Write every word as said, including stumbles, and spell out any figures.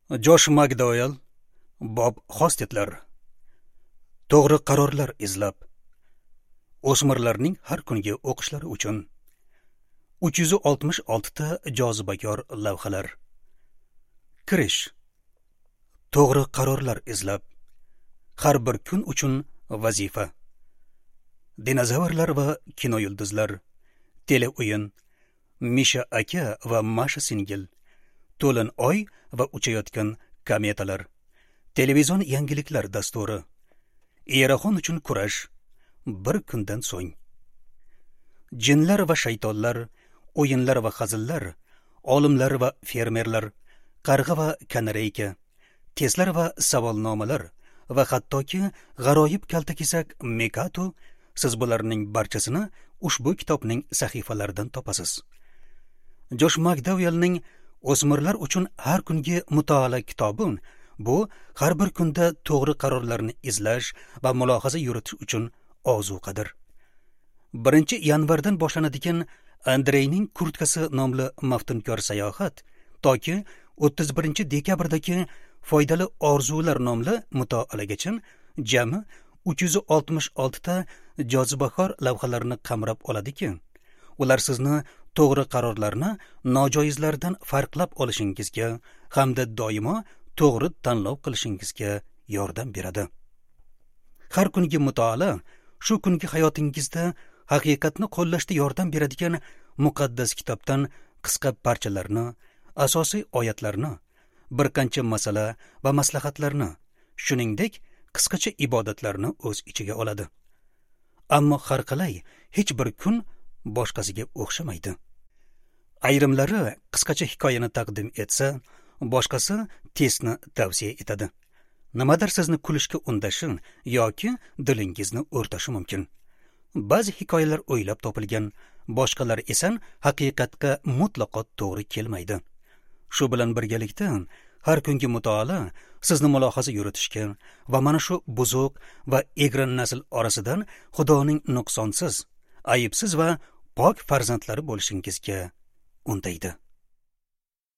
Josh McDowell, Bob Hostetler. To'g'ri qarorlar izlab. O'smirlarning har kungi o'qishlari uchun uch yuz oltmish olti ta jozibakor lavhalar. Kirish. To'g'ri qarorlar izlab. Har bir kun uchun vazifa. Dinozavrlar va kino yulduzlar. Teleo'yin. Misha aka va Masha singil. To'lin oy va uchayotgan kometalar. Televizion yangiliklar dasturi. Eraxon uchun kurash. Bir kundan so'ng. Jinlar va shaytonlar, o'yinlar va hazillar, olimlar va fermerlar, qarg'a va kanareyka, testlar va savolnomalar va hattoki g'aroyib kaltakesak Mekato, siz bularning barchasini ushbu kitobning sahifalaridan topasiz. Josh McDowellning O'smirlar uchun har kungi mutolaa kitobi bu har bir kunda to'g'ri qarorlarni izlash va mulohaza yuritish uchun ozuqadir. birinchi yanvardan boshlanadigan Andreyning kurtkasi nomli maftunkor sayohat toki o'ttiz birinchi dekabrdagi foydali orzular nomli mutolaagacha jami uch yuz oltmish olti ta jozibakor lavhalarni qamrab oladiki, ular sizni to'g'ri qarorlarni nojoizlardan farqlab olishingizga hamda doimo to'g'ri tanlov qilishingizga yordam beradi. Har kungi mutolaa shu kungi hayotingizda haqiqatni qo'llashda yordam beradigan muqaddas kitobdan qisqa parchalarni, asosiy oyatlarni, bir qancha masala va maslahatlarni, shuningdek qisqacha ibodatlarni o'z ichiga oladi. Ammo har qalay hech bir kun boshqasiga o'xshamaydi. Ayrimlari qisqacha hikoyani taqdim etsa, boshqasi testni tavsiya etadi. Nimadir sizni kulishga undashi yoki dilingizni o'rtashi mumkin. Ba'zi hikoyalar o'ylab topilgan, boshqalar esa haqiqatga mutlaqo to'g'ri kelmaydi. Shu bilan birgalikda har kungi mutolaa sizni mulohaza yuritishga va mana shu buzuq va egran nasl orasidan Xudoning nuqsonsiz, ayibsiz va pok farzandlari bo'lishingizga undaydi.